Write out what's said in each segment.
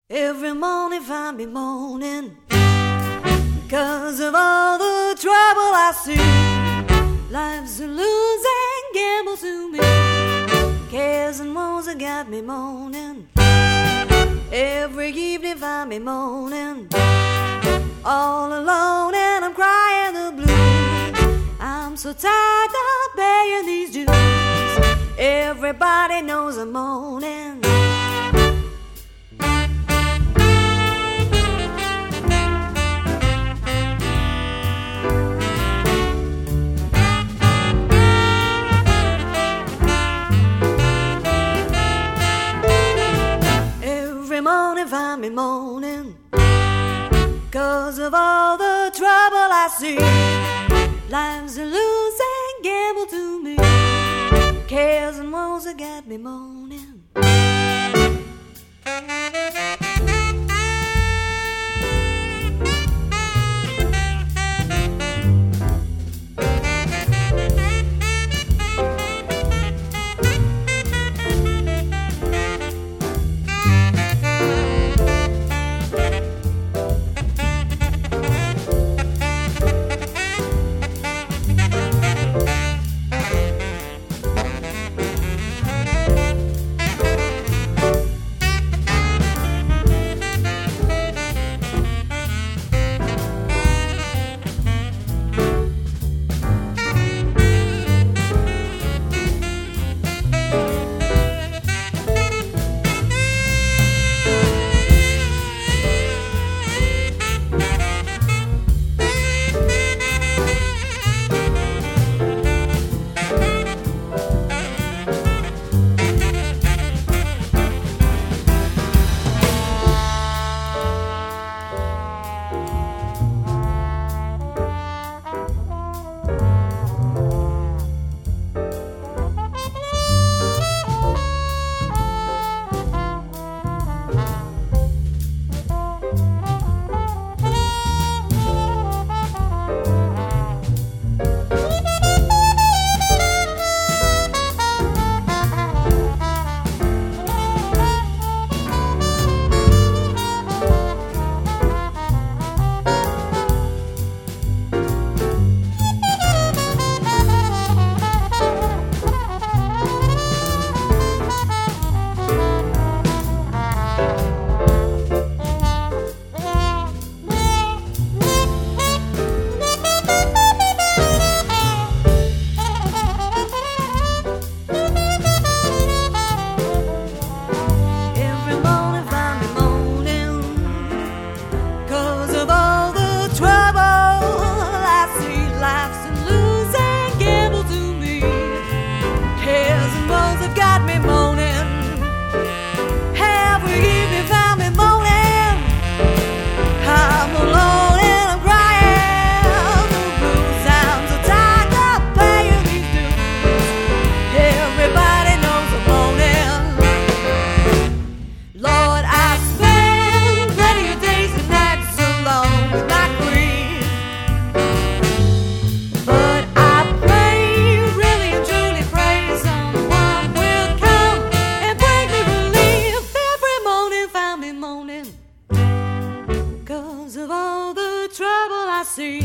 Every morning find me moaning because of all the trouble I see. Life's a losing gamble to me. Cares and woes have got me moaning. Every evening find me moaning, all alone and I'm crying the blues. I'm so tired of paying these dues. Everybody knows I'm moaning. Every morning find me moaning because of all the trouble I see. Life's a losing gamble to me. Cares and woes have got me moaning. Because of all the trouble I see,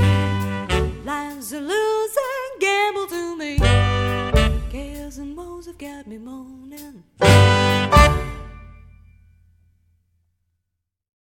life's a losing gamble to me. Cares and woes have got me moaning.